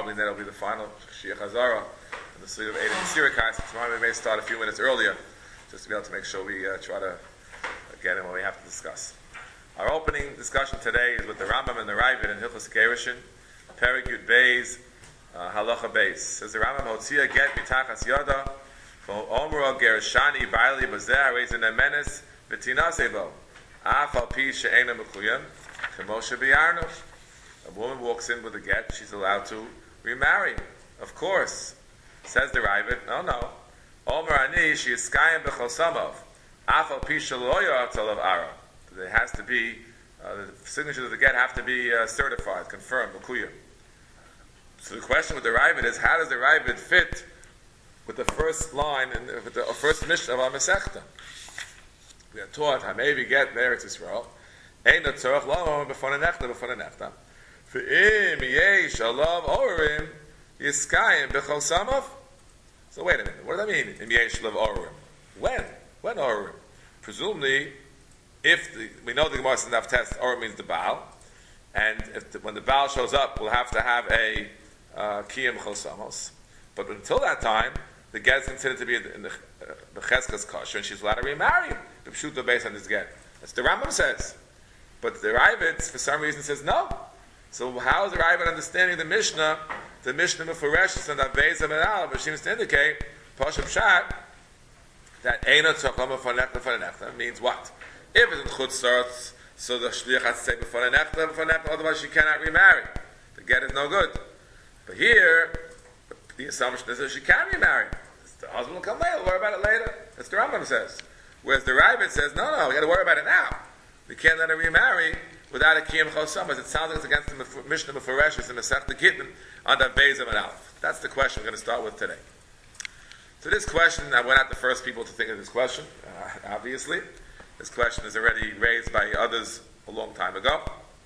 probably that'll be the final Shia Chazara in the Suya of Eidim Sirikai. So tomorrow we may start a few minutes earlier, just to be able to make sure we try to get in what we have to discuss. Our opening discussion today is with the Rambam and the Ravid in Hilchos Gerushin, Perek Yud Beis, Halacha Beis. Says the Rambam, Hotzia get mitachas yada, v'omro gershani b'ayli b'zeh reizin emenes v'tinasebo, af al pi she'ena mechuyim, k'moshe b'yarnu. A woman walks in with a get, she's allowed to remarry. Of course. Says the Ravid, no. Omer ani she'yiskayim b'chosamov, af al pi she'lo ya'atol ara. There has to be, the signatures of the get have to be certified, confirmed, mechuyim. So the question with the Ravid is, how does the Ravid fit with the first line and with the first mission of our Masechta? We are taught, Hamevi get Eretz Yisrael, Ein tzorach lo b'fonei nechta. V'im yesh alav orim yiskayim b'chol samav. So wait a minute, what does that mean? Im yesh alav orim. When orim? Presumably, we know the Gemara says enough test, orim means the Baal, and when the Baal shows up, we'll have to have a kiyum chosamos. But until that time, the get is considered to be in the cheskas kosher, and she's allowed to remarry him. The pshuta based on this get. That's the Rambam says. But the Ravid, for some reason, says no. So how is the Ravid understanding the Mishnah? The Mishnah Mefureshes and Aveza Menal, which seems to indicate Pashup Pshat that Eina Tzochlama Fanechta means what? If it's in Chutz La'aretz, so the shliach has to say B'fanechta, otherwise she cannot remarry. The get is no good. But here, the assumption is that she can remarry. The husband will come later, we'll worry about it later. That's the Rambam says. Whereas the Ravid says, no, we got to worry about it now. We can't let her remarry without a kiyum chosamas. It sounds like it's against the Mishnah Mefureshes in Masechta Gittin on the Beis and Aleph. That's the question we're going to start with today. So this question, we're not the first people to think of this question, obviously. This question is already raised by others a long time ago.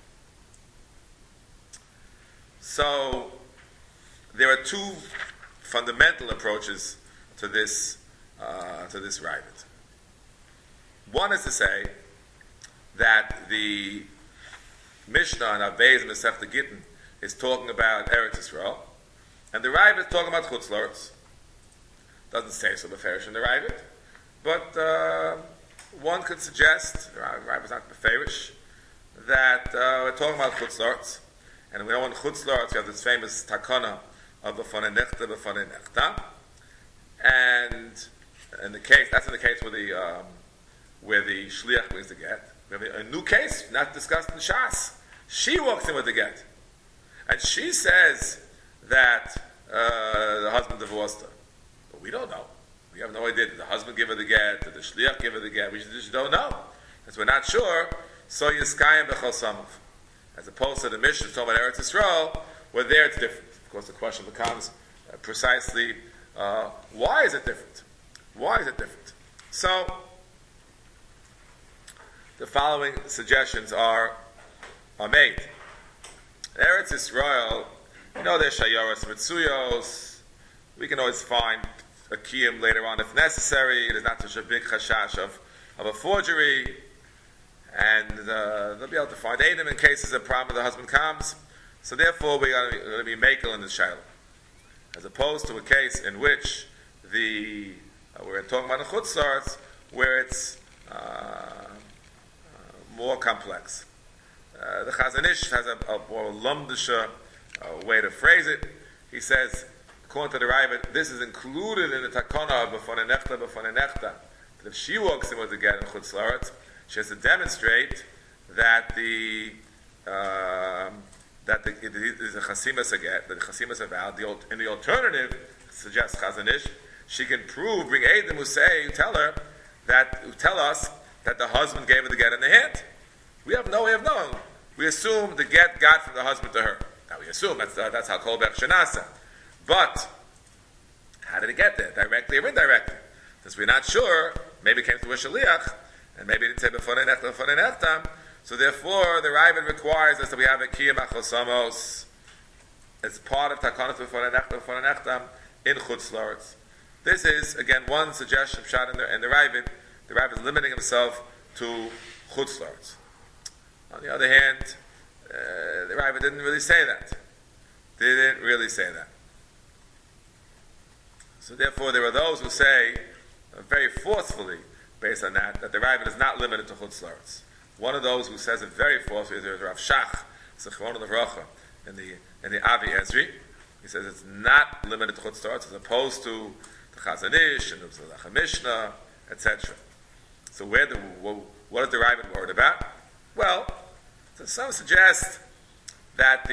So there are two fundamental approaches to this Ravid. One is to say that the Mishnah on Avez and Masechta Gittin is talking about Eretz Yisrael, and the Ravid is talking about Chutz La'aretz. Doesn't say so beferish in the Ravid, but one could suggest, the Ravid is not beferish, that we're talking about Chutz La'aretz, and we know in Chutz La'aretz we have this famous takana of b'fonei nechta, and in the case where the shliach brings the get. We have a new case, not discussed in Shas. She walks in with the get, and she says that the husband divorced her. But we don't know. We have no idea. Did the husband give her the get? Did the shliach give her the get? We just don't know, because we're not sure. So yiskayim b'chol samav, as opposed to the Mishnah talking about Eretz Yisrael, where there it's different. Of course, the question becomes precisely why is it different? Why is it different? So the following suggestions are made. Eretz Yisrael, there's shayaros mitzuyos. We can always find a kiyum later on if necessary. There's not such a big chashash of a forgery, and they'll be able to find Eidim in cases of problem the husband comes. So therefore, we're going to be makel in this shiloh, as opposed to a case in which we're talking about the Chutz La'aretz, where it's more complex. The Chazon Ish has a more lumdisha way to phrase it. He says, according to the Ravid, this is included in the takana of b'fonei nechta. That if she walks in with the get in Chutz La'aretz, she has to demonstrate that it is a chasimas a get, that the chasimas a vow. In the alternative, suggests Chazon Ish, she can bring Eidim who tell us that the husband gave her the get in the hand. We have no way of knowing. We assume the get got from the husband to her. Now we assume that's how Kol Bech Shenasa. But how did it get there? Directly or indirectly? Since we're not sure, maybe it came through a shaliach, and maybe it didn't say b'fonei nechta. So therefore, the Ravid requires us that we have a kiyum achosamos as part of takanot b'fonei nechta in Chutz La'aretz. This is again one suggestion of Pshat in the Ravid. The Ravid is limiting himself to Chutz La'aretz. On the other hand, the Ravid didn't really say that. They didn't really say that. So therefore, there are those who say, very forcefully, based on that the Ravid is not limited to Chutz La'aretz. One of those who says it very forcefully is Rav Shach, Zichron Livracha, in the Avi Ezri. He says it's not limited to Chutz La'aretz, as opposed to the Chazon Ish and the Mishnah, etc. So what is the Ravid worried about? Well, so some suggest that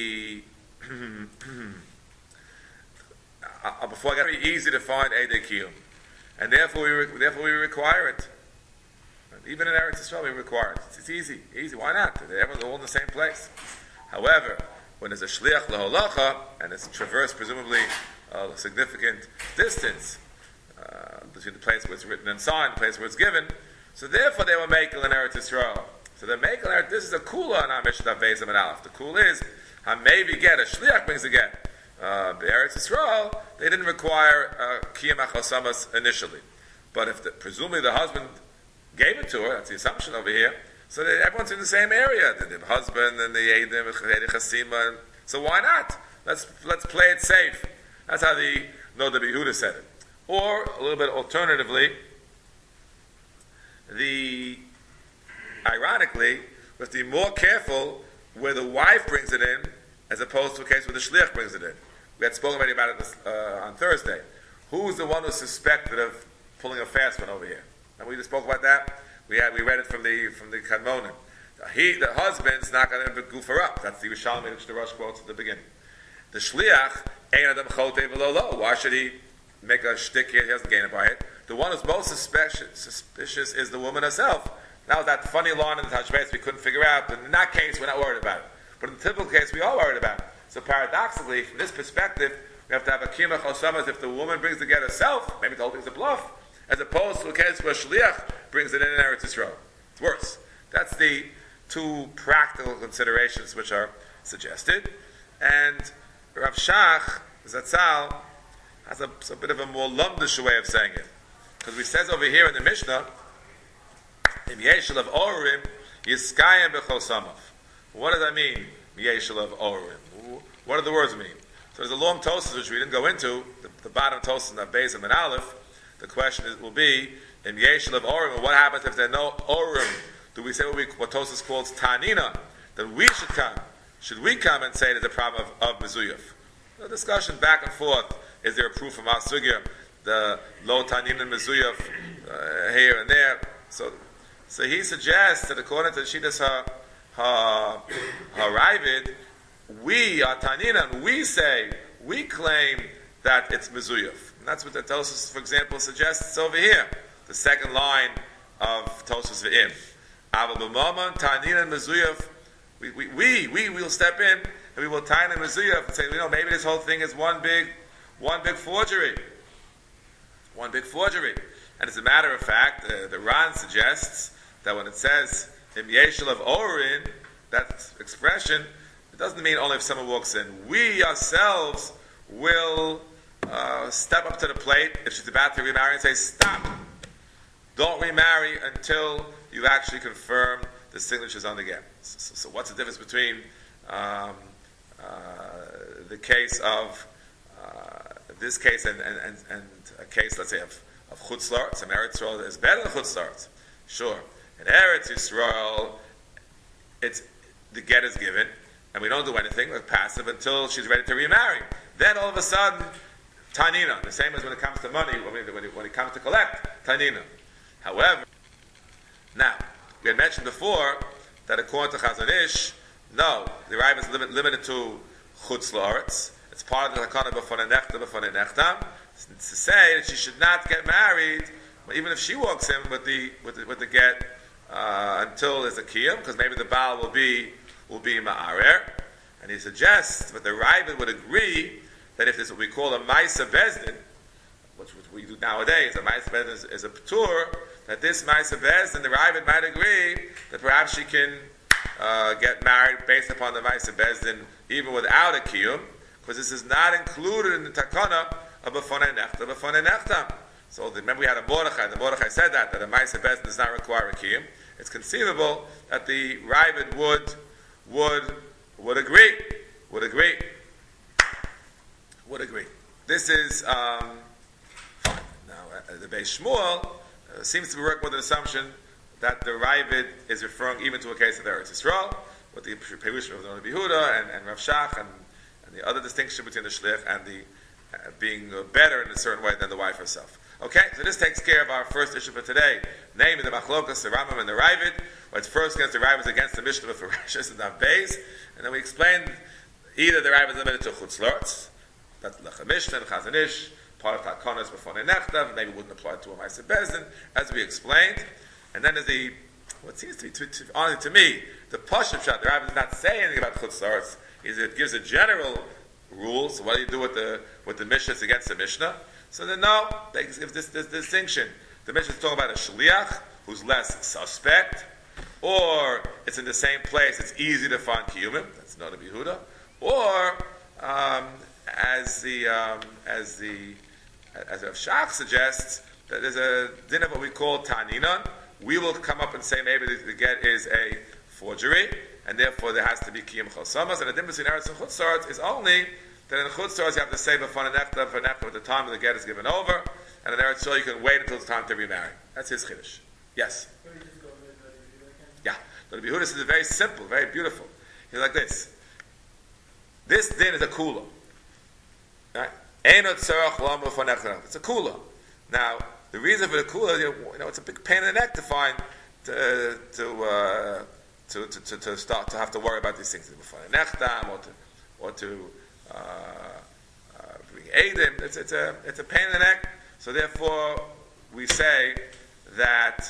before I get very easy to find Eidei Kiyum, and therefore we require it. Even in Eretz Yisrael, we require it. It's easy. Why not? Everyone's all in the same place. However, when there's a shliach laholacha and it's traversed presumably a significant distance between the place where it's written and signed, the place where it's given, so therefore they will make in Eretz Yisrael. So they make this is a kula in our Mishnah Beis and Aleph. The kula is maybe get a shliach brings a get. Eretz Yisrael, they didn't require kiyam achosamas initially, but if presumably the husband gave it to her, that's the assumption over here, so that everyone's in the same area, the husband and the Eidim, the Chasima, so why not? Let's play it safe. That's how the Noda B'Yehuda said it. Or, a little bit alternatively, ironically, we have to be more careful where the wife brings it in, as opposed to a case where the shliach brings it in. We had spoken already about it on Thursday. Who's the one who's suspected of pulling a fast one over here? And we just spoke about that. We read it from the Kadmonim. The husband's not going to goof her up. That's the Yerushalmi which the Rosh quotes at the beginning. The shliach ein adam chotei v'lo lo. Why should he make a shtick here? He doesn't gain it by it. The one who's most suspicious is the woman herself. Now that funny line in the Tashbetz we couldn't figure out. But in that case, we're not worried about it. But in the typical case, we are worried about it. So paradoxically, from this perspective, we have to have a kiyum chosamas if the woman brings the get herself. Maybe the whole thing's a bluff. As opposed to a case where shliach brings it in Eretz Yisrael. It's worse. That's the two practical considerations which are suggested. And Rav Shach, Zatzal, has a bit of a more lumdish way of saying it. Because he says over here in the Mishnah, Im Yeshel of Orim, Yiskayim B'chol Samav. What does that mean, Yeshel of Orim? What do the words mean? So there's a long Tosas which we didn't go into, the bottom Tosas in the Beis and Aleph. The question will be, in Yeshel of Orim, what happens if there are no Orim? Do we say what Tosas calls Tanina? That we should come. Should we come and say there's a problem of Mezuyaf? The discussion back and forth, is there a proof from our Sugya, the Lo Tanina and Mezuyaf here and there? So he suggests that according to Shitas HaRavid, we are Tanina, and we claim that it's Mezuyaf. And that's what the Tosfos, for example, suggests over here. The second line of Tosfos V'im. Aval b'maman, Tanina and Mezuyaf. We will step in and we will tie in Mezuyaf and say, maybe this whole thing is one big forgery. One big forgery. And as a matter of fact, the Ran suggests that when it says Im Yeshel of Orin, that expression, it doesn't mean only if someone walks in. We ourselves will step up to the plate if she's about to remarry and say, stop! Don't remarry until you actually confirm the signatures on the get. So what's the difference between the case of this case and a case, let's say, of Chutz La'aretz? Some Eretz Yisrael is better than Chutz La'aretz. Sure. In Eretz Yisrael, the get is given, and we don't do anything, we're passive until she's ready to remarry. Then all of a sudden, Tanina, the same as when it comes to money, when it comes to collect, Tanina. However, now, we had mentioned before that according to Chazon Ish, no, the Rav is limited to Chutz La'aretz. It's part of the Hakana B'fonei Nechtam, to say that she should not get married, even if she walks in with the get, until there's a kiyum, because maybe the Baal will be ma'arer. And he suggests that the Rav would agree that if this is what we call a Maisa Bezdin, which we do nowadays, a Maisa Bezdin is a P'tur, that this Maisa Bezdin, the Rav might agree that perhaps she can get married based upon the Maisa Bezdin even without a Kiyum, because this is not included in the Takana of B'fonei Nechtam. So remember we had a Mordechai. The Mordechai said that a Maisa Bezdin does not require a Kiyum. It's conceivable that the Ravid would agree. would agree. This is fine. Now, the Beis Shmuel seems to work with an assumption that the Ravid is referring even to a case of Eretz Yisrael, with the Perushim of the Rabbi Yehuda and Rav Shach, and the other distinction between the Shlich and the being better in a certain way than the wife herself. Okay, so this takes care of our first issue for today, namely the Machlokas, the Rambam, and the Ravid. Where it's first against the Ravid is against the Mishnah of Ferashis and Dav Beis, and then we explained either the Ravid is limited to Chutz Lortz, that's Lechem Mishnah and Chazon Ish, part of Takonos before Nechtav, maybe wouldn't apply to a Ma'aser Bezdin, as we explained. And then there's the, what seems to be, honestly to me, the Pashup Shot, the Ravid does not say anything about Chutz Lortz, it gives a general rule, so what do you do with the Mishnah against the Mishnah? So then no, they give this distinction. The Mishnah is talking about a Shliach, who's less suspect, or it's in the same place, it's easy to find Kiyumim, that's not a Yehuda, or as Rav Shach suggests, that there's a din of what we call Ta'aninon. We will come up and say maybe the get is a forgery, and therefore there has to be Kiyum Chosamas, and the difference between Eretz and Chutz Lortz is only that in Chutz Lortz you have to say B'fana Nechtav at the time the get is given over, and in Eretz Yisrael you can wait until it's time to remarry. That's his Chiddush. Yes? Yeah. But the Yehuda is very simple, very beautiful. He's like this. This din is a kula. Right? It's a kula. Now, the reason for the kula, you know, it's a big pain in the neck to find to start to have to worry about these things, or to bring Eidim. It's a pain in the neck. So therefore, we say that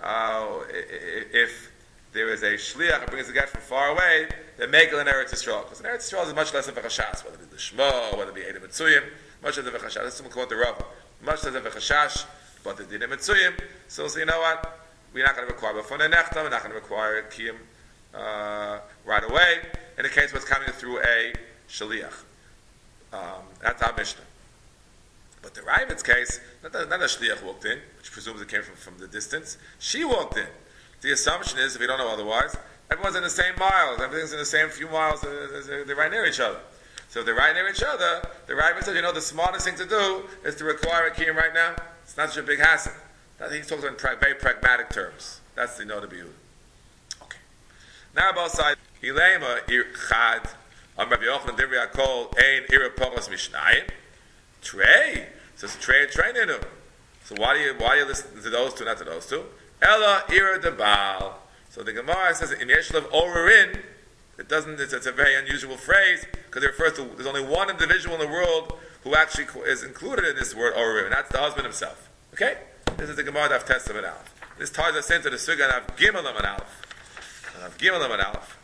if there is a shliach that brings a get from far away, then make it in Eretz Yisrael, because in Eretz Yisrael is much less of a chashash, whether it be the Shmo, whether it be Eidim Mitzuyim, much less of a chashash. That's what we call it the Rav. Much less of a chashash, but the Eidim Mitzuyim. So you know what? We're not going to require B'fana Nechtav, we're not going to require Kiyum right away, in the case where it's coming through a shaliach. That's our Mishnah. But the Ravid's case, not a shliach walked in, which presumes it came from the distance. She walked in. The assumption is, if you don't know otherwise, everyone's in the same miles, everything's in the same few miles, they're right near each other. So if they're right near each other, the Ravid says, the smartest thing to do is to require a kiyum right now. It's not such a big hassle. He's talking in very pragmatic terms. That's the note to be used. Okay. Now about side, Hilema Chad, Rabbi Yochanan Divri Akol, Ein Ira Pogos Mishnayim, Trey. So it's Trey Ninu. So why do you listen to those two, not to those two? Ella Ira de Baal. So the Gemara says in Yeshlav Orerin, it's a very unusual phrase, because it refers to, there's only one individual in the world who actually is included in this word Orerin, and that's the husband himself. Okay? This is the Gemara Daf Tes of an Aleph. This ties us into the Suga of Gimel of an Aleph.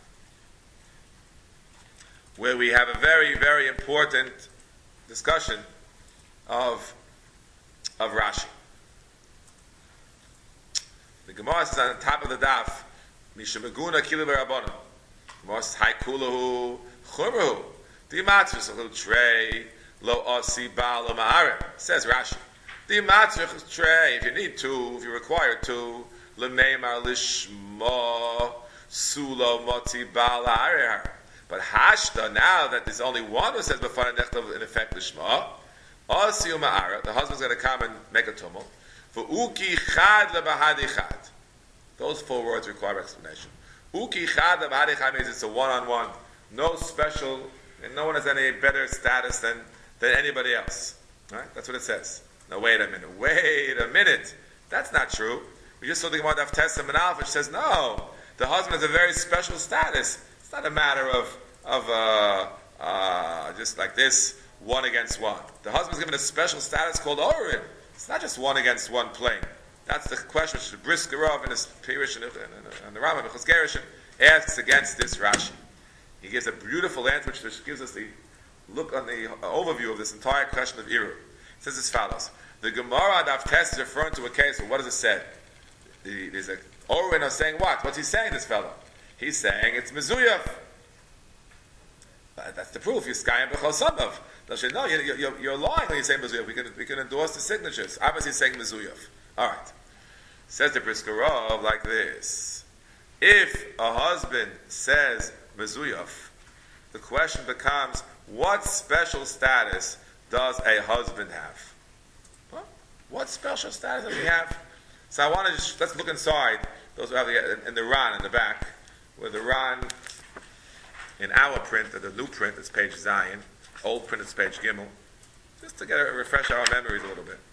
Where we have a very, very important discussion of Rashi. The Gemara says on the top of the daf, Mishamaguna Kilu Barabana. Gemara says, Hai Kulahu Chumru. The Matzvus a little tray, Lo Osi Baal Lo Ma'arim. Says Rashi. The Matzvus tray, if you need two, if you require two, Lemeimar Lishma Sulo Motzi Baal La'arir. But Hashta, now that there's only one who says B'fana Nechtav, in effect, Lishma, Osi Ma'ara, the husband's going to come and make a tumult. Uki chad lebahadi chad. Those 4 words require explanation. Uki chad lebahadi chad means it's a one-on-one, no special, and no one has any better status than anybody else. Right? That's what it says. Now wait a minute. That's not true. We just saw the Gemara Daf Tes and Aleph, which says no. The husband has a very special status. It's not a matter of just like this, one against one. The husband's given a special status called Orim. It's not just one against one plane. That's the question which the Briskerov in his Pirish and the Rambam Chazon asks against this Rashi. He gives a beautiful answer which gives us the look on the overview of this entire question of Iru. It says as follows. The Gemara Daf Tes is referring to a case of what does it say? There's a Orwin of saying what? What's he saying, this fellow? He's saying it's Mezuyaf. That's the proof. You're Skayim B'chol Samav. No, you're lying when you say Mezuyaf. We can endorse the signatures. Obviously he's saying Mezuyaf. Alright. Says the Briskerov like this. If a husband says Mezuyaf, the question becomes, what special status does a husband have? Well, what special status does he have? So I want to just, let's look inside. Those who have in the Ran in the back, where the Ran in our print, or the new print, is page Zion. Old print is page Gimel. Just to refresh our memories a little bit.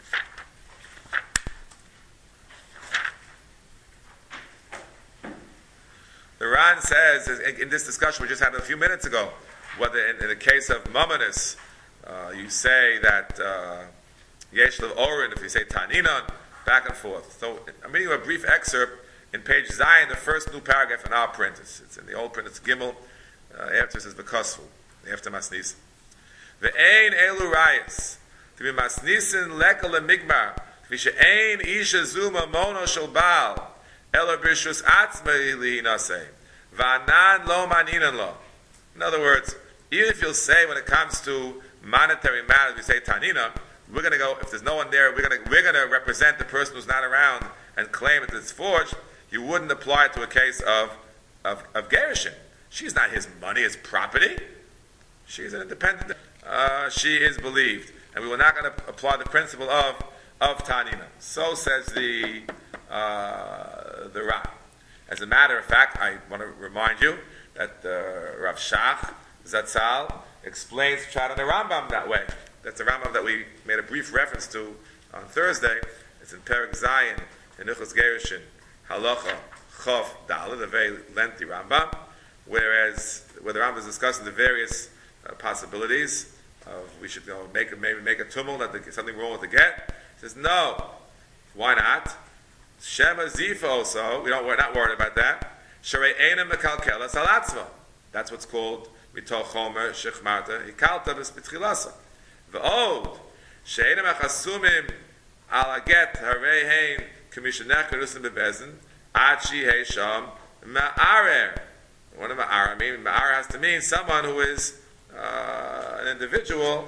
The Ran says, in this discussion we just had a few minutes ago, whether in the case of Mamonis, you say that Yesh Lev Orin, if you say Taninan, back and forth. So I'm reading you a brief excerpt in page Zion, the first new paragraph in our print. It's in the old print, it's Gimel, after it says Bekosfu, after Masnis. Ve'ein elu rayas, to be Masnisin lekel lemigmar, v'she'ein isha zuma mono shel baal, ela b'rishus atzmei lihinasei, v'anan lo maninan lo. In other words, even if you'll say when it comes to monetary matters, we say tanina, we're going to go, if there's no one there, we're going to represent the person who's not around and claim that it's forged. You wouldn't apply it to a case of Gerushin. She's not his money, his property. She's an independent. She is believed. And we were not going to apply the principle of Tanina. So says the Ra. As a matter of fact, I want to remind you that Rav Shach Zatzal explains Pshat on the Rambam that way. That's the Rambam that we made a brief reference to on Thursday. It's in Perek Zion, in Hilchos Gerushin, Halacha Chof Daled, a very lengthy Rambam, where the Rambam is discussing the various possibilities of we should maybe make a tumult that there's something wrong with the get. He says no, why not? Shema Zifa also. We're not worried about that. Sharei Eina Mekalkela Salatzva. That's what's called Mitoch Chomer Shechmarta Hikalta B'Tchilasa. V'od She'eina Mechasumim Al Aget Harei Hein K'Mishanech Kerusim Bebezin Ad Shi Hei Sham Ma'arer. What does Ma'arer mean? Ma'arer has to mean someone who is an individual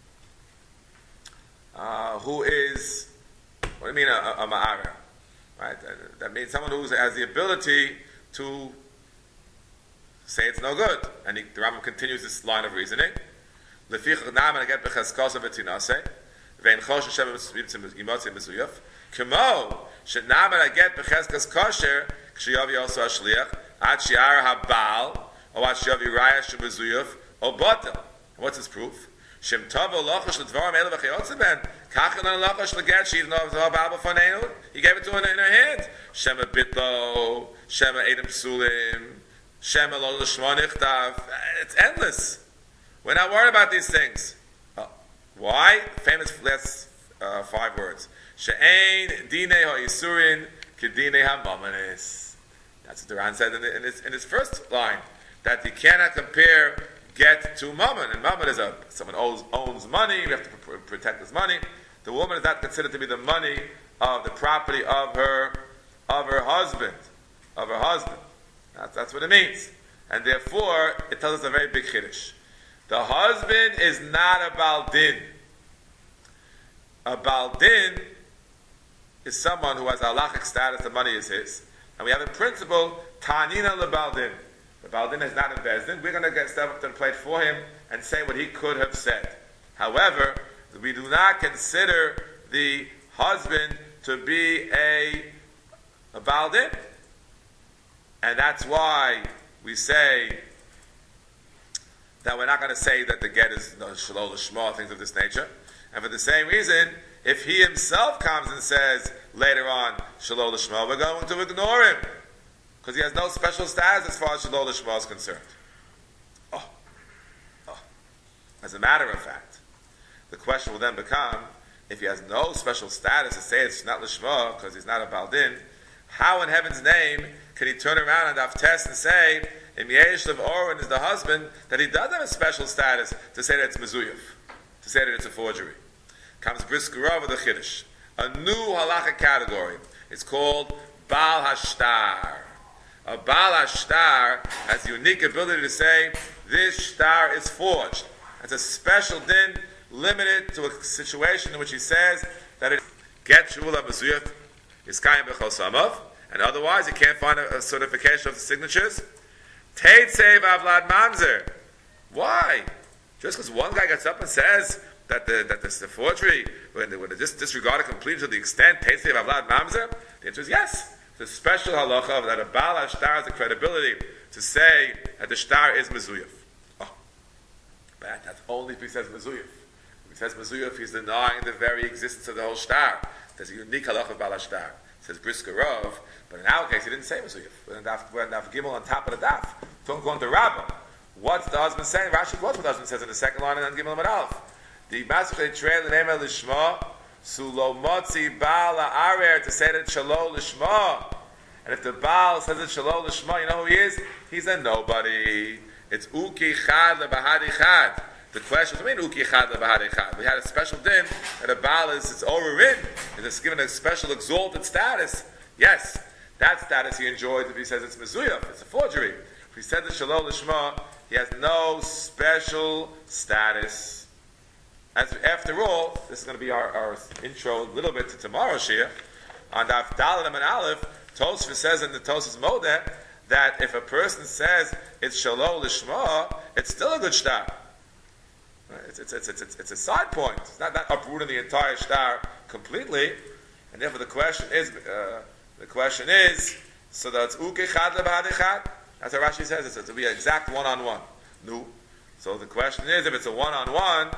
who is, what do you mean a Ma'arer? Right? That means someone who has the ability to say it's no good. And the Rambam continues this line of reasoning. Lefichach na'aman aget b'chazkosa v'tinaseh ve'en chosh Hashem imotzi mezuyaf k'mo she'na'aman aget b'chazkas kosher k'sheyavi also hashliach ad shi'ar ha'bal or ad shi'avi raya she'mezuyaf or batel. What's his proof? Shem tov olachosh l'dvarim elu v'chayotze ben kachan olachosh l'get she'id no ba'al b'fanenu. He gave it to her in her hand. Shema bitlo, Shema edem psulim, Shema lo l'shma nichtav. It's endless. We're not worried about these things. Why? Famous last 5 words. She'ein dinei ha'yisurin k'dinei ha'mamanis. That's what the Ran said in his first line, that you cannot compare get to mammon. And mammon is someone owns money. We have to protect his money. The woman is not considered to be the money of the property of her husband. That's what it means. And therefore, it tells us a very big chiddush. The husband is not a baldin. A baldin is someone who has halachic status, the money is his. And we have a principle, tanina lebaldin. The baldin is not in bezdin. We're going to step up to the plate for him and say what he could have said. However, we do not consider the husband to be a baldin. And that's why we say that we're not going to say that the get is shalol l'shma, things of this nature. And for the same reason, if he himself comes and says later on shalol l'shma, we're going to ignore him because he has no special status as far as shalol l'shma is concerned. As a matter of fact, the question will then become, if he has no special status to say it's not l'shma because he's not a baldin, how in heaven's name can he turn around and test and say, in Yesh Lev Oren is the husband, that he does have a special status to say that it's mezuyaf, to say that it's a forgery? Comes Briskerov with the Chiddush, a new halacha category. It's called Baal Hashtar. A Baal Hashtar has the unique ability to say, this shtar is forged. It's a special din limited to a situation in which he says that it get shula mezuyaf is kaim b'chosamav, and otherwise he can't find a certification of the signatures. Teitzev avlad mamzer. Why? Just because one guy gets up and says that the forgery, when they disregard it completely to the extent, Teisei Avlad Mamzer, the answer is yes. It's a special halacha that a Baal HaShtar has the credibility to say that the shtar is mezuyif. Oh, but that's only if he says mezuyif. If he says mezuyif, he's denying the very existence of the whole shtar. There's a unique halacha of Baal HaShtar. It says Brisker Rov, but in our case, he didn't say mezuyif. We're in Daf Gimel on top of the Daf. Don't go into Rabbah. What's the husband saying? Rashi quotes what the husband says in the second line and then Gimel Amud Aleph. The Masechet Trei L'Nema Lishma Sulo Motzi Baal Ha'arer to say that Shalo Lishma. And if the Baal says it Shalo Lishma, you know who he is? He's a nobody. It's Uki Chad LeBahadi Chad. The question is, what do you mean Uki Chad LeBahadi Chad? We had a special din that a Baal is, it's overridden. It's given a special exalted status. Yes, that status he enjoys if he says it's Mezuyah. It's a forgery. If he says it's Shalo Lishma, he has no special status. After all, this is going to be our intro a little bit to tomorrow's shir. On Daf Daled and Aleph, Tosfos says in the Tosfos Modeh that if a person says it's Shalo Lishma, it's still a good shtar. It's a side point. It's not uprooting the entire shtar completely. And therefore the question is, so that it's Uke Chad LeBahadi Chad. That's what Rashi says. It's to be an exact one-on-one. No. So the question is, if it's a one-on-one,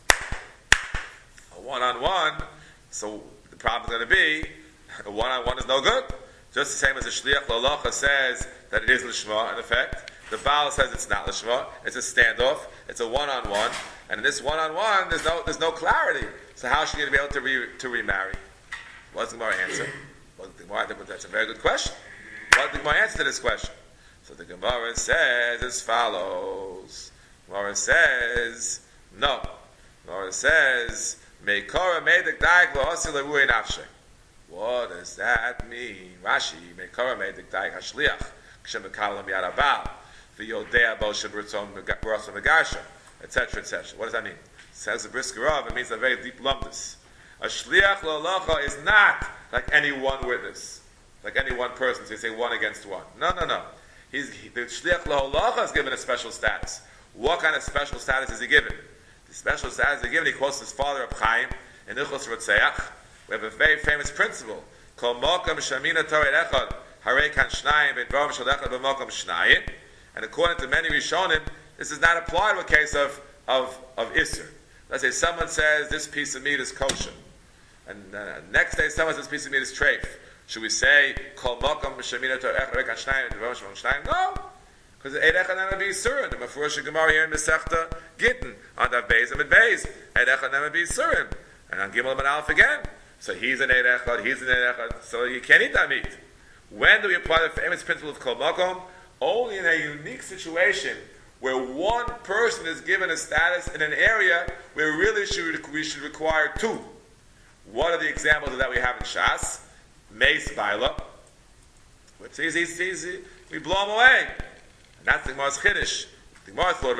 so the problem is going to be, a one-on-one is no good. Just the same as the Shliach L'Halacha says that it is Lishma, in effect. The Baal says it's not Lishma. It's a standoff. It's a one-on-one. And in this one-on-one, there's no clarity. So how should you be able to remarry? What's the Gemara answer? That's a very good question. What's the Gemara answer to this question? So the Gemara says as follows. Gemara says, no. Gemara says, Meikora Meidek Daik V'Hosi L'Ruei Nafshei. What does that mean? Rashi, Meikora Meidek Daik HaShliach Kshem Mekalam Yad HaBaal V'Yodea Bo Shem Ritzon Megarsha, etc., etc. What does that mean? It says the Brisker Rov, it means a very deep lumdus. A Shliach L'Halacha is not like any one witness, like any one person, so you say one against one. No. The Shliach L'Halacha is given a special status. What kind of special status is he given? The special status he's given, he quotes his father Reb Chaim in Ilchos Rotzeach. We have a very famous principle. Kol Mokam Shamina Torah Echad Harei Kan Shnayim V'Dvarim Shel Echad B'Mokam Shnayim. And according to many Rishonim, this is not applied to a case of Isser. Let's say someone says this piece of meat is kosher, and next day someone says this piece of meat is treif. Should we say Kol Mokam Shamina Torah Echad Harei Kan Shnayim V'Dvarim Shel Shnayim? No. Because the Eid Echad Nema B'Yisurim, the Mefurish Gemara here in Masechta Gittin, on the Beis and Beis, Eid Echad Nema B'Yisurim, and on Gimel and Aleph again. So he's an Eid Echad, he's an Eid Echad, so you can't eat that meat. When do we apply the famous principle of Kol Makom? Only in a unique situation where one person is given a status in an area where really we should require two. What are the examples of that we have in Shas? Meis Baila. It's easy. We blow him away. That's the Gemara's Chiddush. The Gemara thought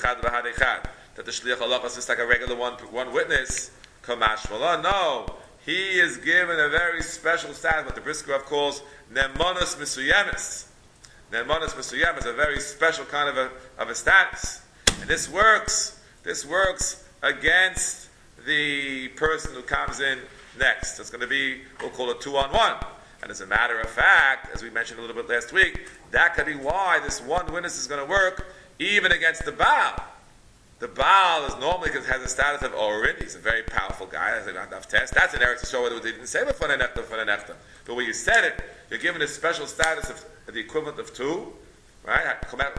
that the Shliach Halacha is just like a regular one witness. Kamash Malah. No. He is given a very special status, what the Brisker Rov calls Nemonos Misuyemis. Nemonos Misuyemis, a very special kind of a status. And this works against the person who comes in next. It's going to be, we'll call it 2-on-1. And as a matter of fact, as we mentioned a little bit last week, that could be why this one witness is going to work even against the Baal. The Baal normally has a status of Orin. He's a very powerful guy. That's a test. That's an Eretz Yisrael where they didn't say it for the nechta. But when you said it, you're given a special status of the equivalent of two, right?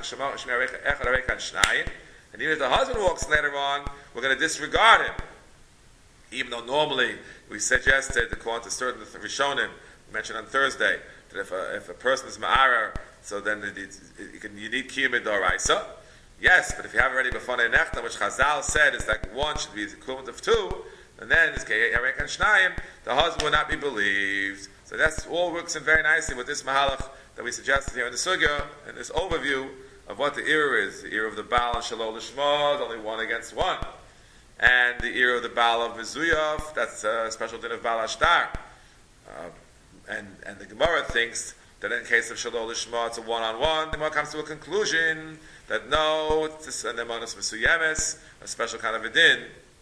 And even if the husband walks later on, we're going to disregard him. Even though normally we suggested, according to certain Rishonim, mentioned on Thursday, that if a person is ma'arer, so then you need kiyum d'oraisa. Yes, but if you have already b'fonei nechta, which Chazal said is like one should be the equivalent of two, and then it's Yarek and Shnayim, the husband will not be believed. So that's all works in very nicely with this mahalach that we suggested here in the sugya, and this overview of what the era is. The era of the Baal and Shalol Lishma is only one against one. And the era of the Baal of Mezuyov, that's a special din of Baal Ashtar. And the Gemara thinks that in case of Shalol Lishma, it's a one-on-one. The Gemara comes to a conclusion that no, it's an emunus v'suyemes, a special kind of a din,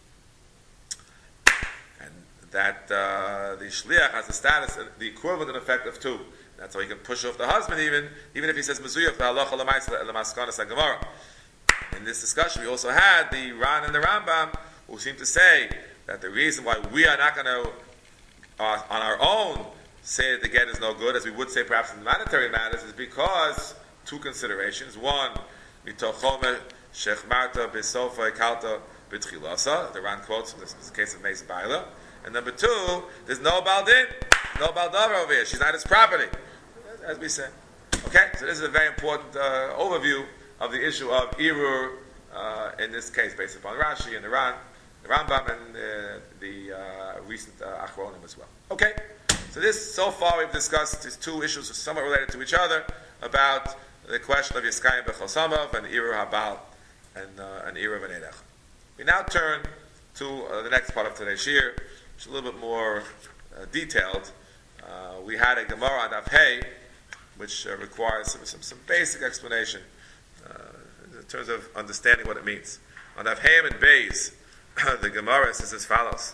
and that the shliach has a status, the equivalent in effect of two. That's how he can push off the husband, even if he says mezuyah the halacha l'maskanas haGemara. In this discussion, we also had the Ran and the Rambam, who seem to say that the reason why we are not going to, on our own, say that the get is no good, as we would say perhaps in monetary matters, is because two considerations. One, mitochome shechmarta besofa kalta b'tchilasa. The Ran quotes from this case of Meis Baila. And number two, there's no baldin, no baldavar over here. She's not his property, as we say. Okay, so this is a very important overview of the issue of Irur in this case, based upon Rashi and the Rambam and the recent Achronim as well. Okay, so far we've discussed these two issues somewhat related to each other about the question of Yiskayim B'chosamav and Irur Habal and Irur V'neidach. We now turn to the next part of today's shir, which is a little bit more detailed. We had a Gemara on Daf Hey, which requires some basic explanation in terms of understanding what it means. On Daf Hey and Beis, the Gemara says as follows: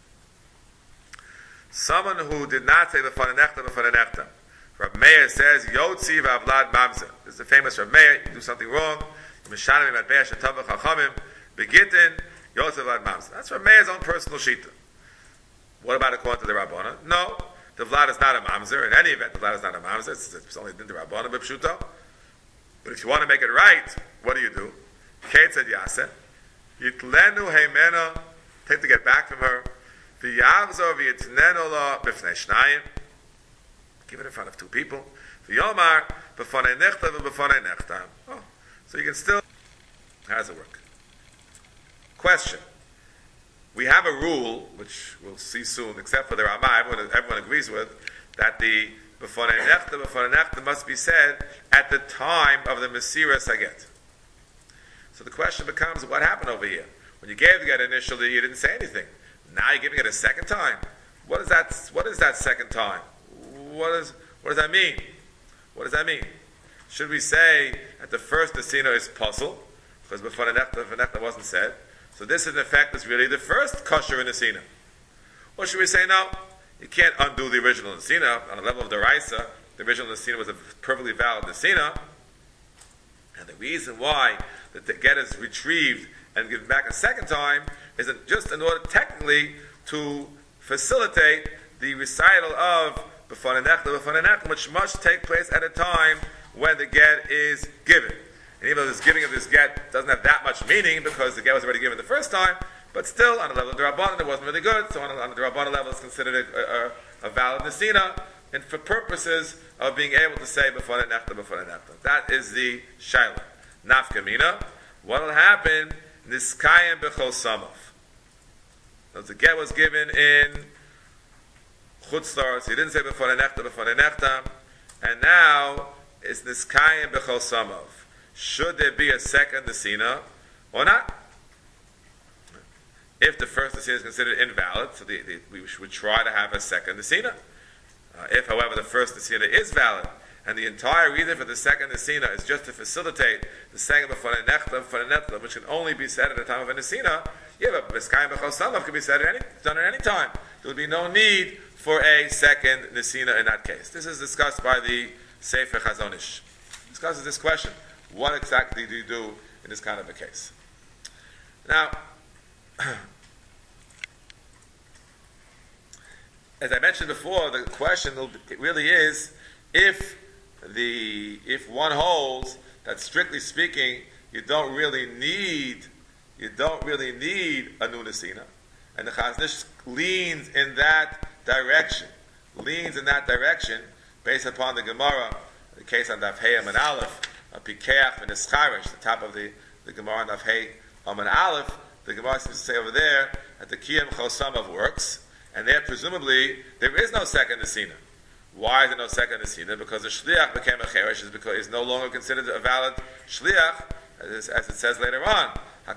someone who did not say B'fanenechta, Rav Meir says Yotzi v'avlad mamzer. This is the famous Rav Meir. You do something wrong, Mishanim v'atbeya shetavach chachamim begitin Yotzi v'avlad mamzer. That's Rav Meir's own personal shita. What about according to the Rabbana? No, the vlad is not a mamzer. In any event, the vlad is not a mamzer. It's only in the Rabbana b'pshuto. But if you want to make it right, what do? Ketzad yaseh yitlenu heimena. Take to get back from her. V'yavzor v'yitnenu la b'fnei shnayim. Give it in front of two people. V'yomar b'fanei nechta v'b'fanei nechta. Oh, so you can still. How does it work? Question. We have a rule, which we'll see soon, except for the Ramah, everyone agrees with, that the b'fanei nechta must be said at the time of the Mesiras Haget. So the question becomes, what happened over here? When you gave the get initially, you didn't say anything. Now you're giving it a second time. What is that second time? What does that mean? What does that mean? Should we say that the first Nesina is puzzle, because b'fanei nechta wasn't said? So this, in effect, is really the first kosher in Nesina. Or should we say, no, you can't undo the original Nesina. On the level of the Raisa, the original Nesina was a perfectly valid Nesina. And the reason why the get is retrieved and given back a second time is just in order technically to facilitate the recital of b'fanei nechta, which must take place at a time when the get is given. And even though this giving of this get doesn't have that much meaning because the get was already given the first time, but still, on the level of the Rabbanan, it wasn't really good, so on the Rabbanan level, it's considered a valid Nesina, and for purposes of being able to say b'fanei nechta. That is the Shaila. Nafkamina, what will happen? Niskayim b'chol samav. The get was given in Chutzlar, so he didn't say b'fanei nechta, and now it's Niskayim b'chol samav. Should there be a second Nesina or not? If the first Nesina is considered invalid, so we would try to have a second Nesina. If, however, the first Nesina is valid, and the entire reason for the second Nesina is just to facilitate the second b'fanei nechta, which can only be said at the time of a Nesina, but Miskayim b'chol samav can be said done at any time. There would be no need for a second Nesina in that case. This is discussed by the Sefer Chazon Ish. Discusses this question. What exactly do you do in this kind of a case? Now, as I mentioned before, the question really is if one holds that, strictly speaking, you don't really need a new Nesina, and the Chazon Ish leans in that direction, based upon the Gemara, the case on Daf Hey and Aleph. Pikeach and Escharish, the top of the Gemara of Hey and Aleph, the Gemara seems to say over there that the Kiyam Chosamav works, and there presumably there is no second Nesina. Why is there no second Nesina? Because the Shliach became a Cherish is no longer considered a valid Shliach, as it says later on.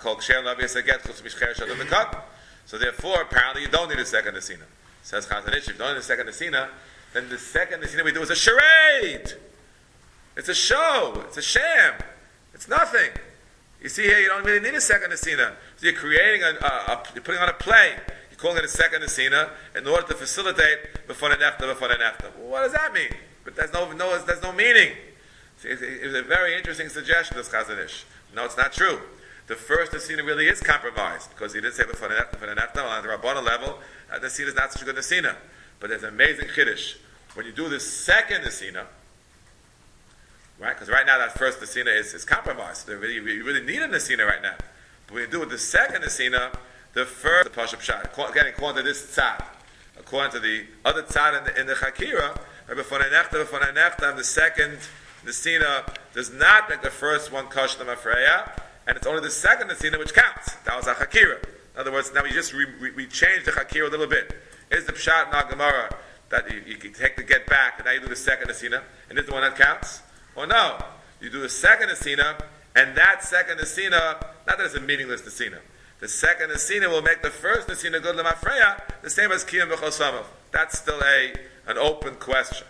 So therefore, apparently you don't need a second Nesina. Says Chazon Ish, if you don't need a second Nesina, then the second Nesina we do is a charade. It's a show. It's a sham. It's nothing. You see here, you don't really need a second nesina. So you're creating you're putting on a play. You're calling it a second nesina in order to facilitate before the nechta. Well, what does that mean? But there's no meaning. See, it was a very interesting suggestion, this Chazon Ish. No, it's not true. The first nesina really is compromised because he did say before the nechta. On the Rabbana level, the nesina is not such a good nesina. But there's an amazing chiddush. When you do the second nesina, right? Because right now that first nesina is compromised. So you really need a nesina right now. But when you do with the second nesina, the first, the Pashup Shad, again, according to this tzad, according to the other tzad in the Chakira, before the nechta, the second nesina does not make the first one kosher l'mafreya, and it's only the second nesina which counts. That was a Chakira. In other words, now we just we changed the Chakira a little bit. Is the Pshat in our Gemara that you can take the get back, and now you do the second nesina, and is the one that counts? Or no, you do the second nesina, and that second nesina, not that it's a meaningless nesina. The second nesina will make the first nesina good l'mafreya, the same as kiyum b'chosamav. That's still an open question.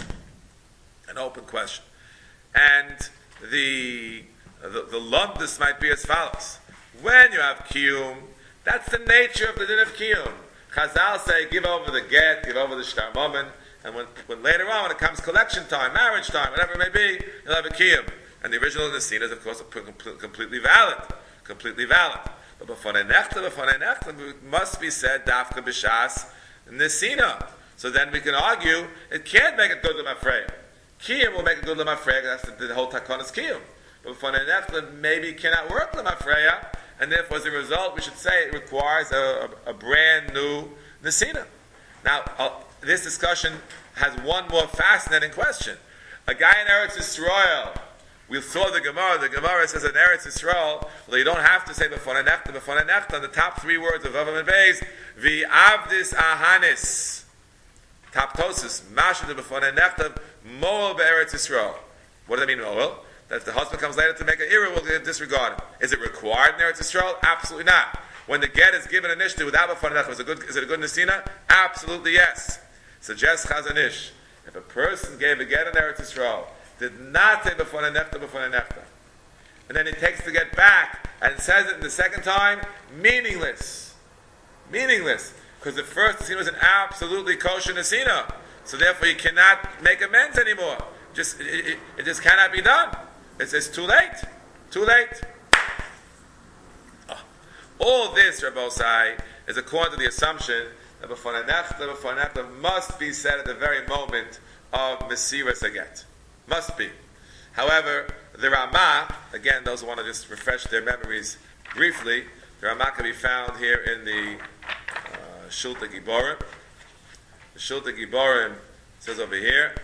An open question. And the lumdus might be as follows. When you have kiyum, that's the nature of the din of kiyum. Chazal say, give over the get, give over the shtar moment, and when later on, when it comes collection time, marriage time, whatever it may be, you'll have a kiyum. And the original nesina is, of course, completely valid. Completely valid. But before nechta, it must be said, dafka b'shas nesina. So then we can argue, it can't make it good l'mafreya. Kiyum will make it good l'mafreya, that's the whole takonis kiyum. But before nechta, maybe it cannot work l'mafreya, and therefore, as a result, we should say it requires a brand new nesina. Now, this discussion has one more fascinating question. A guy in Eretz Yisrael, we saw the Gemara says in Eretz Yisrael, well, you don't have to say b'fonei nechta, the top three words of Vavam and Beis, v'avdis ahanis, taptosis, mashad b'fonei nechta, moel be'eretz Yisrael. What does that mean, moel? That if the husband comes later to make an ira, we'll disregard it. Is it required in Eretz Yisrael? Absolutely not. When the get is given initially without b'fonei nechta, is it a good nesina? Absolutely yes. Suggests Chazon Ish, if a person gave a get in Eretz Yisrael, did not say b'fonei nechta, and then he takes the get back and says it in the second time, meaningless. Because the first nesina was an absolutely kosher nesina. So therefore you cannot make amends anymore. It just cannot be done. It's too late. All this, Rabbi Osai, is according to the assumption that b'fonei nechta must be said at the very moment of Mesiras Haget. Must be. However, the Ramah, again, those who want to just refresh their memories briefly, the Ramah can be found here in the Shulta Giborim. The Shulta Giborim says over here,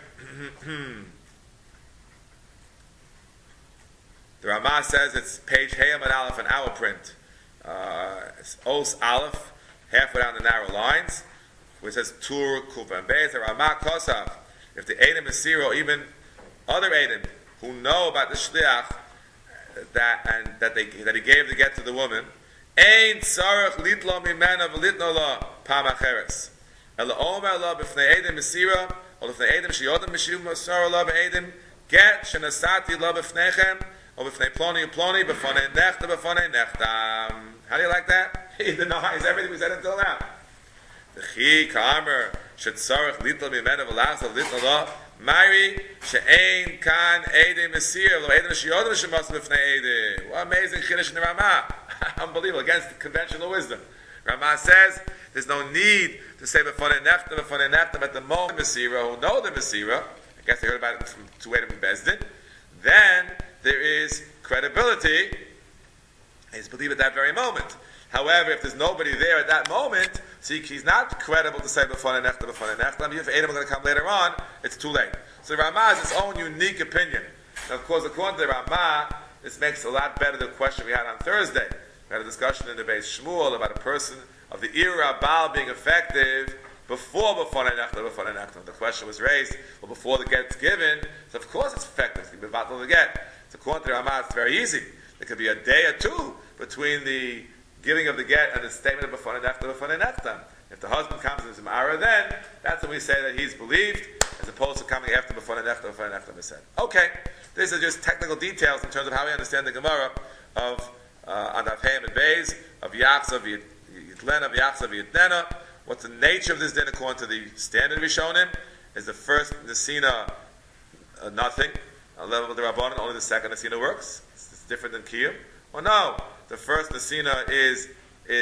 the Ramah says it's page Hayam and Aleph in our print. It's Os Aleph, halfway down the narrow lines, where it says Tur Kufa and Beis. The Ramah Kosav, if the Edom Mesiro, even other Edom who know about the Shliach, that he gave the get to the woman, Ein Tzarech Litlo Mimena V'Litno Lo Pam Acheres. Ela Omer Lo B'fnei Edom Mesira, or B'fnei Edom Sheyodem Meshiv Mesara Lo B'Edom, Get Shenasati Lo B'fneichem, or B'fnei Ploni U'Ploni, B'fonei Nechta. How do you like that? He denies everything we said until now. The Chi Ka'amer Shetzarech Litlo Mimena V'Las V'Litno Lo Mari she'ein kan edem mesir lo edem sheyodem shemas b'fnei edem. What amazing chiddush in the Ramah! Unbelievable, against conventional wisdom. Ramah says there's no need to say b'fonei nechta at the moment mesira who know the mesira. I guess they heard about it from two edem and Bezdin. Then there is credibility. He's believed at that very moment. However, if there's nobody there at that moment, see, he's not credible to say b'fonei nechta. If Edom are going to come later on, it's too late. So the Ramah has its own unique opinion. Now, of course, according to the Ramah, this makes a lot better the question we had on Thursday. We had a discussion in the Beis Shmuel about a person of the era Baal being effective before b'fonei nechta. The question was raised, well, before the get's given, so of course it's effective. It's going to be the get. So according to the Ramah, it's very easy. There could be a day or two between the giving of the get and the statement of b'fonei nechta. If the husband comes in Zimara, then that's when we say that he's believed, as opposed to coming after b'fonei nechta. Okay, This is just technical details in terms of how we understand the Gemara of Adaf Heim and Beis, of Yachzav Yitlena, of Yachzav Yitnena. What's the nature of this din according to the standard Rishonim? Is the first Nesina nothing, a level of the Rabbanan, only the second Nesina works? It's different than Kiyum? Well, no. The first Nesina is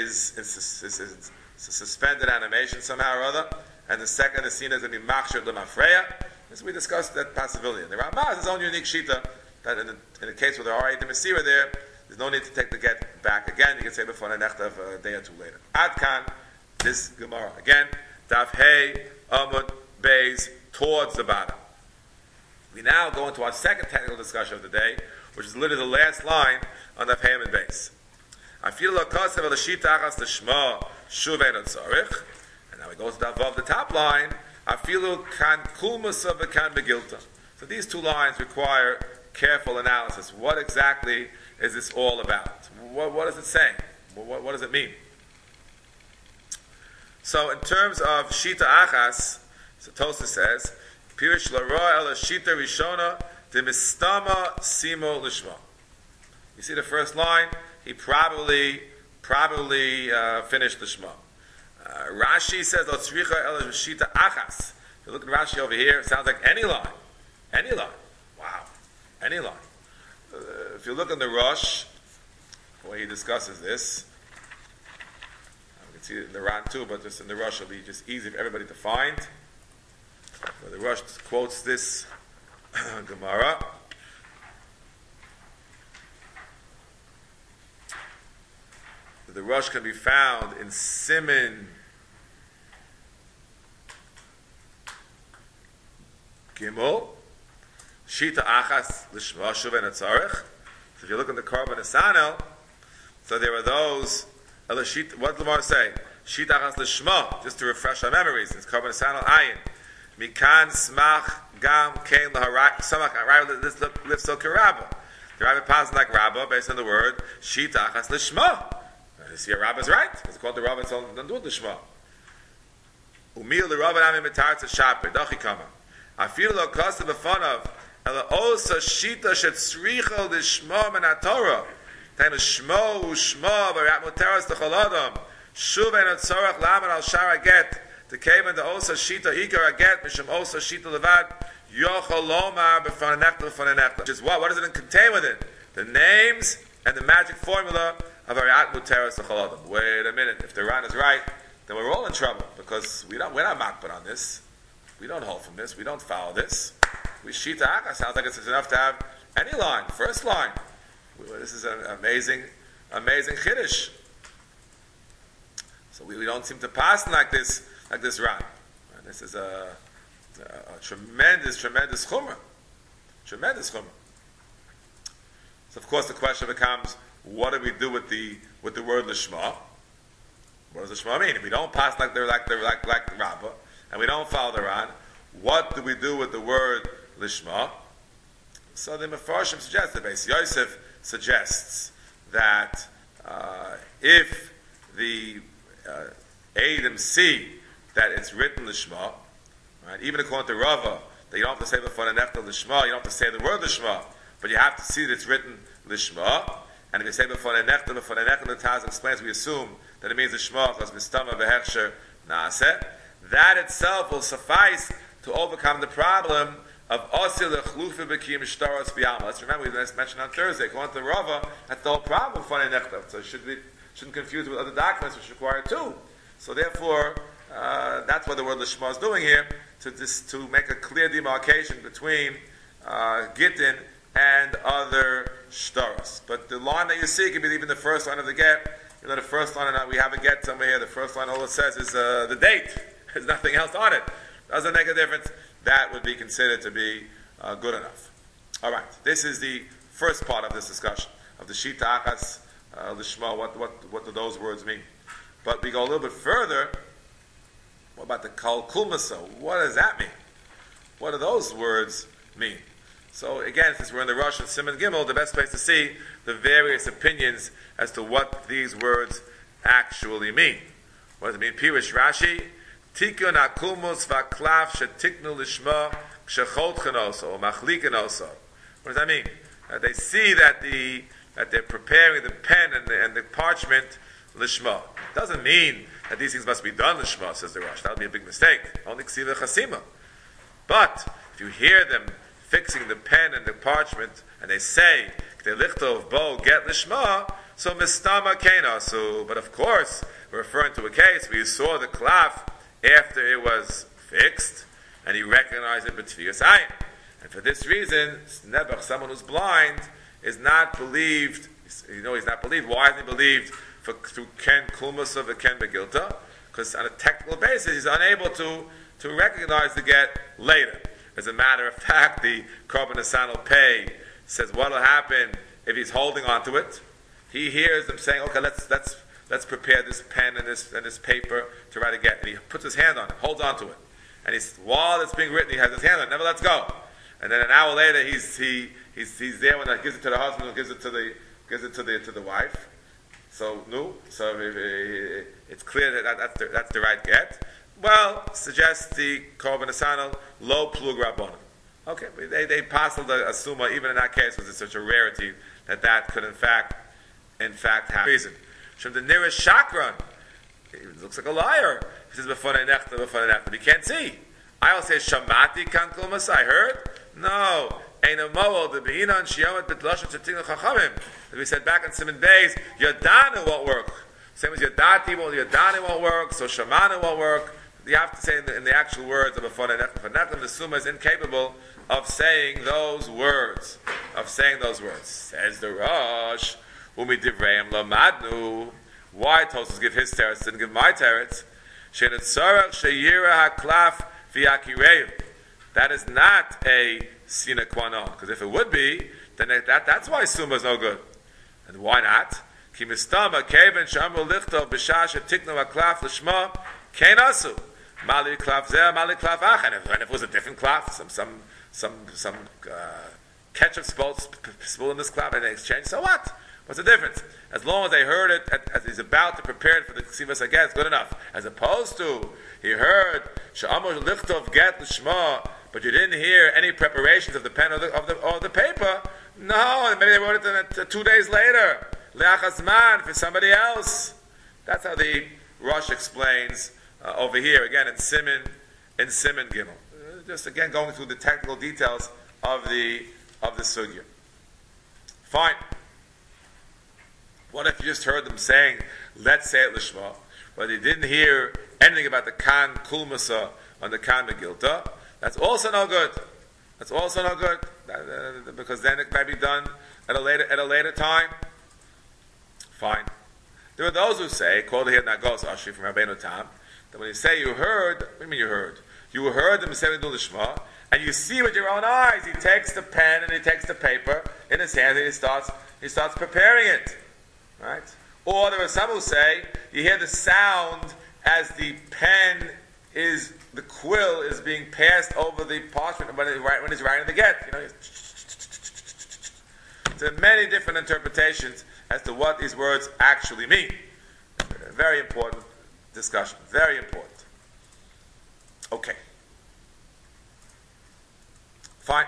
suspended animation somehow or other, and the second Nesina is going to be Machshir L'Mafreya. As we discussed that possibility. And the Ramah has his own unique shita that in the case where there are the Mesira there's no need to take the get back again. You can say before the next of a day or two later. Adkan, this Gemara. Again, Daf Hey, Amud, Beis, towards the bottom. We now go into our second technical discussion of the day, which is literally the last line on Daf Hey and Beis. Afil L'Kosev L'Shita Achas L'Shma Shuvein Tzarich. And now we go to the above the top line. Afilu kan kulmusa v'kan megilta. So these two lines require careful analysis. What exactly is this all about? What is it saying? What does it mean? So in terms of Shita Achas, so Tosa says, Pirish L'Ra El Shita Rishona De Mistama Simo Lishma. You see the first line? He probably finished the Shema. Rashi says, Otzricha El Shita Achas. If you look at Rashi over here, it sounds like any line. Any line. Wow. Any line. If you look in the Rosh, the way he discusses this, you can see it in the Ran too, but just in the Rosh it'll be just easy for everybody to find. Where the Rosh quotes this Gemara. The Rosh can be found in Siman Gimel, Shita Achas L'Shma Shuvein Atzarech. So if you look in the Korban Esanel, so there are those. What did Lamar say? Shita Achas L'Shma, just to refresh our memories. It's Korban Esanel Ayin. Mikan Smach Gam Kein L'Harak Samach Arai. This lifts up Rabba. The Rabbi passes like Rabba based on the word Shita Achas L'Shma. You see, a Rabba's right. It's called the Rabba. It's don't do the Shema. Umil the Rabba Nami Mitar Tzashaper Dachi Kama. I feel lo Kosta B'Fanav Ela Osa Shita Shetzricha L'Shma Min HaTorah. Time of Shmo U'Shma V'Rat Muteras T'Choladam Shuvein Atzorach Laman Al Shara Get to came in the Osa Shita Ikar Get Mishum Osa Shita Levad Yochol Lomar B'Fananechta B'Fananechta. Which is what? What does it contain within? The names and the magic formula of Ariat Muteras L'Choladam. Wait a minute. If the Ran is right, then we're all in trouble because we're not makbid on this. We don't hold from this. We don't follow this. We Shita Achas. Sounds like it's enough to have any line. First line. This is an amazing chiddush. So we don't seem to pass like this Ran. And this is a tremendous chumrah. Tremendous chumrah. So of course the question becomes, what do we do with the word Lishma? What does Lishma mean? If we don't pass like Rabbah, and we don't follow the Ran, what do we do with the word Lishma? So the Mefarshim suggests, the Beis Yosef suggests that if the Eidim see that it's written Lishma, right, even according to Rava, that you don't have to say the Fananechta Lishma, you don't have to say the word Lishma, but you have to see that it's written Lishma. And if you say B'Fananechta, the Taz explains, we assume that it means Lishma because Mistama V'Hechsher Naaseh. That itself will suffice to overcome the problem of Osil L'Chlufi B'Kiyim Shtaros B'Yama. Let's remember, we mentioned on Thursday, according to Rava, that's the whole problem of Fananechta. So shouldn't confuse it with other documents which require two. So therefore, that's what the word Lishma is doing here, to make a clear demarcation between Gittin and other shtaros. But the line that you see can be even the first line of the get. You know, the first line, we have a get somewhere here, the first line, all it says is the date. There's nothing else on it. Doesn't make a difference. That would be considered to be good enough. All right. This is the first part of this discussion, of the Shita Achas, Lishma, what do those words mean? But we go a little bit further. What about the Kal Kulmasa? What does that mean? What do those words mean? So again, since we're in the Rosh and Siman Gimel, the best place to see the various opinions as to what these words actually mean. What does it mean? Pirish Rashi, Tikun Akumus Vaklav Shetiknu Lishma Kshechot Chenoso or Machlikenoso. What does that mean? They see that they're preparing the pen and the parchment lishma. Doesn't mean that these things must be done lishma, says the Rosh. That would be a big mistake. Only ksiva chasima. But if you hear them fixing the pen and the parchment, and they say "K'tei lichtov bo get lishma," so mistama kenasu. But of course, we're referring to a case where you saw the klaf after it was fixed, and he recognized it b'tfiyas ayin. And for this reason, Nebuch, someone who's blind, is not believed. He's not believed. Why isn't he believed through Ken Kulmusa the Ken Begilta? Because on a technical basis, he's unable to recognize the get later. As a matter of fact, the Korban Nesanel Pei says what will happen if he's holding onto it. He hears them saying, "Okay, let's prepare this pen and this paper to write a get," and he puts his hand on it, holds onto it, and while it's being written, he has his hand on it, never lets go. And then an hour later, he's there when he gives it to the husband, or gives it to the wife. So it's clear that that's the right get. Well, suggests the Korban Nesanel lo plug rabbanon. Okay, they passed a summa even in that case was it such a rarity that could in fact happen. Reason. From the nearest shakran, it looks like a liar. He says b'fonei nechta, but he can't see. I will say shamati kan kulmas. I heard. No. Ein a moel the beinan shiyomet b'tloshet shetignu chachamim. As we said back in Simon Beis, Yadanu won't work. Same as Yadati, Yadani won't work. So Shamanu won't work. You have to say in the actual words of b'fonei nechta. The Summa is incapable of saying those words. Says the Rosh. Umi divreim lamadnu. Why Tosfos give his teretz and give my teretz? Shenet tzarech sheyira haklaf v'yakireu. That is not a sine qua non. Because if it would be, then that's why Summa is no good. And why not? Ki mistama keven shamru lichtov b'shah shetiknu haklaf l'shma kenasu. Mali klaf zeh, mali klaf ach. And if it was a different klaf, some ketchup spill in this klaf and they exchange, so what? What's the difference? As long as they heard it as he's about to prepare it for the ksivas again, it's good enough. As opposed to he heard she'amor lichtov get l'shma, but you didn't hear any preparations of the pen or the paper. No, maybe they wrote it 2 days later. Le'achazman for somebody else. That's how the Rosh explains over here again in Siman Gimel. Just again going through the technical details of the sugya. Fine. What if you just heard them saying, "Let's say it l'shma," but you didn't hear anything about the kan kulmasa on the kan megilta? That's also no good. Because then it might be done at a later time. Fine. There are those who say, quoted here Nagos Ashri from Rabbeinu Tam, that when you say you heard, what do you mean you heard? You heard them saying do l'shma, and you see with your own eyes. He takes the pen and he takes the paper in his hand and he starts preparing it. Right? Or there are some who say you hear the sound as the the quill is being passed over the parchment when he's writing the get. There are many different interpretations as to what these words actually mean. Very important discussion. Very important. Okay. Fine.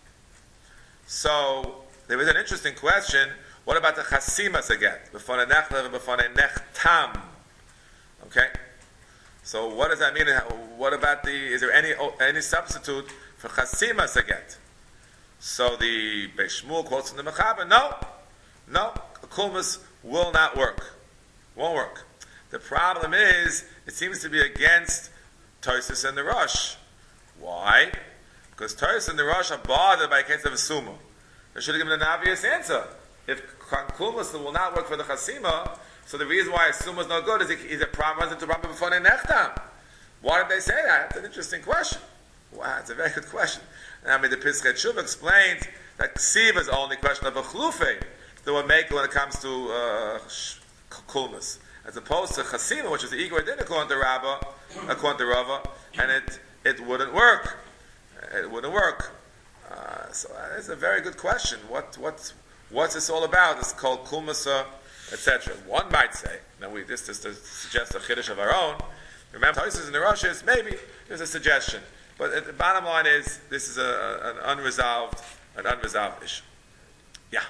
So there is an interesting question. What about the chasimas again? B'fonei nechlev and b'fonei nechtam. Okay? So what does that mean? What about is there any substitute for chasimas again? So the Beis Shmuel quotes in the Mechaber, no, a kulmus will not work. Won't work. The problem is, it seems to be against Tosfos and the Rosh. Why? Because Tosfos and the Rosh are bothered by a case of a sumo. They should have given an obvious answer. If kulmus will not work for the chasima, so the reason why a sumo is no good is a problem runs into Rabbi b'fonei nechtam. Why did they say that? It's an interesting question. Wow, it's a very good question. I mean, the Pischei Teshuva explains that ksiva is only a question of a chlufe that will make when it comes to kulmus, as opposed to chasima, which is the ego identical according to Rava, and it wouldn't work. It wouldn't work. So it's a very good question. What's this all about? It's called kulmusa, etc. One might say, now this is to suggest a chiddush of our own. Remember, Tosfos in the Rosh maybe there's a suggestion. But the bottom line is, this is an unresolved an unresolved issue. Yeah.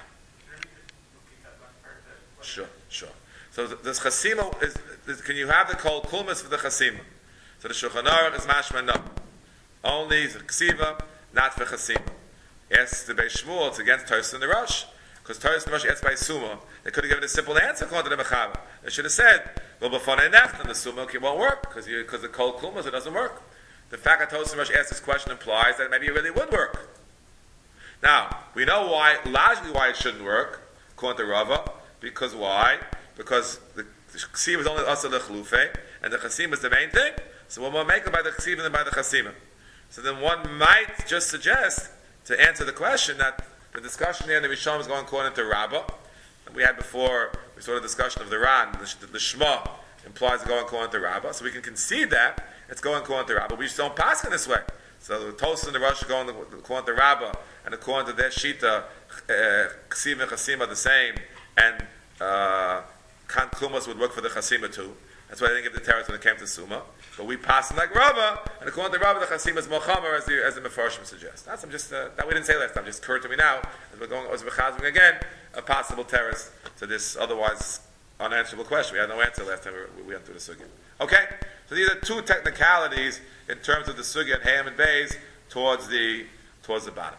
Sure. So this chasima can you have the kol kulmas for the chasima? So the Shulchan Aruch is mashma no. Only the ksiva, not for chasima. Yes, the Beis Shmuel, it's against Toros and the Rosh. Because Toros and the Rosh asks by Summa. They could have given a simple answer according to the Mechava. They should have said, well, b'fonei necht, and the Summa won't work, because the kol kulmas, it doesn't work. The fact that Toros and the Rosh asked this question implies that maybe it really would work. Now, we know why, logically why it shouldn't work, according to Rava, because why? Because the Ksiva is only Asa L'Chlufe, and the Chasim is the main thing, so we'll make it by the Ksiva than by the Chasima. So then one might just suggest, to answer the question, that the discussion here in the Rishon is going according to Rabbah. And we had before, we saw the discussion of the Ran, the Shema implies going according to Rabbah, so we can concede that it's going according to Rabbah. We just don't pass in this way. So the Tosos and the Rosh are going according to Rabbah, and according to their Shita, Ksiv and Chasim are the same, and Kan Kumas would work for the Chasima too. That's why they didn't give the teretz when it came to Summa. But we pass in like Rabbah, and according to Rabbah, the Chasima is Mochamer, as the Mefarshim suggests. That's that we didn't say last time, just occurred to me now, as we're going, as we're chazing again, a possible teretz to this otherwise unanswerable question. We had no answer last time we went through the Sugya. Okay? So these are two technicalities in terms of the Sugya and Ham and Beis towards the bottom.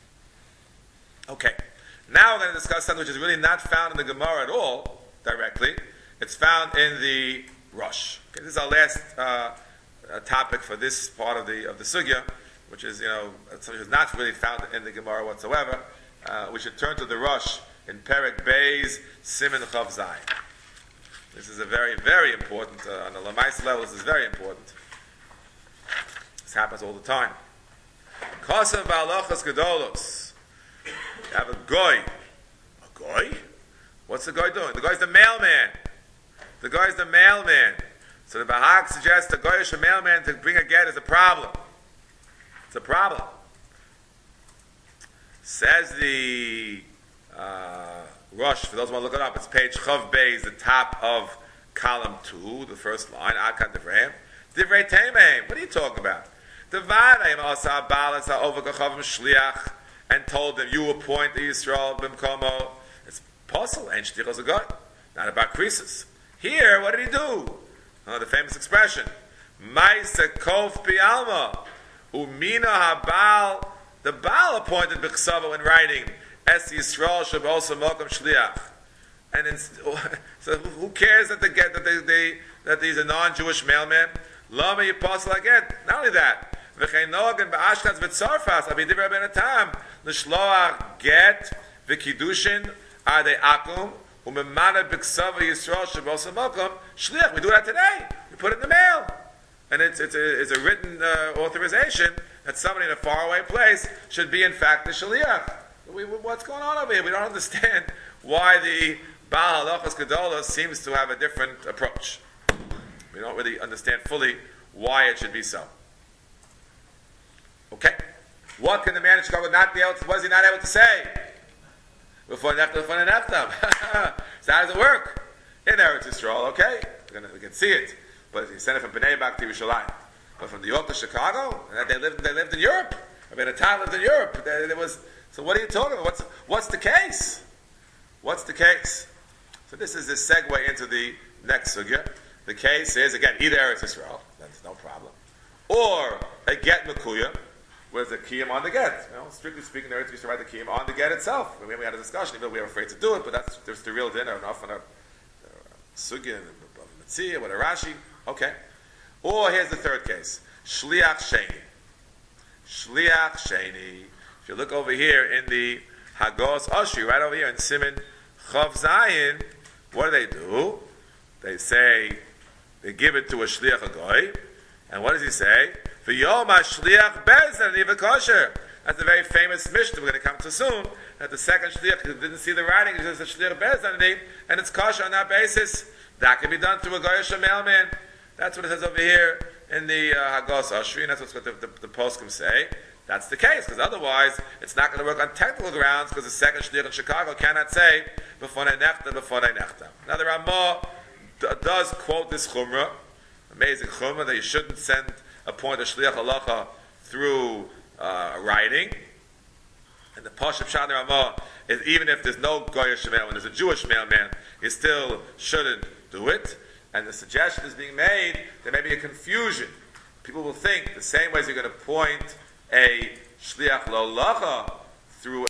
Okay. Now we're going to discuss something which is really not found in the Gemara at all, directly. It's found in the Rosh. Okay, this is our last topic for this part of the Sugya, which is, something which is not really found in the Gemara whatsoever. We should turn to the Rosh in Perek Beis, Siman Chav Zayin. This is a very, very important, on the Lamais level, this is very important. This happens all the time. Kosev Ba'alochas Gedolos. You have a goy. A goy? What's the guy doing? The guy's the mailman. The guy's the mailman. So the Bahag suggests the goyish mailman to bring a get is a problem. It's a problem. Says the Rosh, for those who want to look it up, it's page Chav Beis, the top of column 2, the first line, Akad Devreim. Divrei Temeim, what are you talking about? Devareim asa balas ha'ovakachavim shliach, and told them, you appoint the Yisrael b'mkomo. It's possible, and shtichos a god, not about krisis. Here, what did he do? The famous expression, Maisa kof bi'alma, umina ha'bal, the Baal appointed b'chsavo in writing, es Yisrael shab also mokum shliach. And so who cares that that he's a non-Jewish mailman? Lama yiposel again. Not only that, v'chein nogan ba'ashkaz v'tzarfas abidiv ben atam l'shloach get v'kiddushin ade akum u'memana b'ksava Yisrael shebosam mokum shliach. We do that today. We put it in the mail, and it's a written authorization that somebody in a faraway place should be in fact the shliach. What's going on over here? We don't understand why the Baal Halachos Gedolos seems to have a different approach. We don't really understand fully why it should be so. Okay? What can the man in Chicago not be able to, what is he not able to say? Before Nechtam. So how does it work? In Eretz Yisrael, okay? We can see it. But he sent it from Bnei Brak to Yerushalayim. But from New York to Chicago, they lived in Europe. I mean, a town lived in Europe. So what are you talking about? What's the case? What's the case? So this is a segue into the next sugya. The case is, again, either Eretz Yisrael, that's no problem, or a get mekuya, where's the kiyam on the get. Strictly speaking, the Eretz Yisrael write the kiyam on the get itself. We had a discussion, even though we were afraid to do it, but there's the real dinner, enough on a sugya, a Metzia, with a Rashi. Okay. Or here's the third case. Shliach Sheni. Shliach Sheni. If you look over here in the Hagos Oshri, right over here in Siman Chav Zayin, what do? They say, they give it to a Shliach Hagoy, and what does he say? V'yom ha-Shliach Bezdin Niva Kosher. That's a very famous Mishnah we're going to come to soon, that the second Shliach didn't see the writing, it's just a Shliach Bezdin, and it's kosher on that basis. That can be done through a Goyish mailman. That's what it says over here in the Hagos Oshri, and that's what the poskim say. That's the case, because otherwise it's not going to work on technical grounds, because the second shliach in Chicago cannot say b'fonei nechta. Now the Ramah does quote this chumrah, amazing chumrah, that you shouldn't appoint a shliach halacha through writing. And the Pashup Shad Ramah is even if there's no Goyish mailman, there's a Jewish mailman, he still shouldn't do it. And the suggestion is being made there may be a confusion. People will think the same way as you're going to point a Shliach Lo Lacha through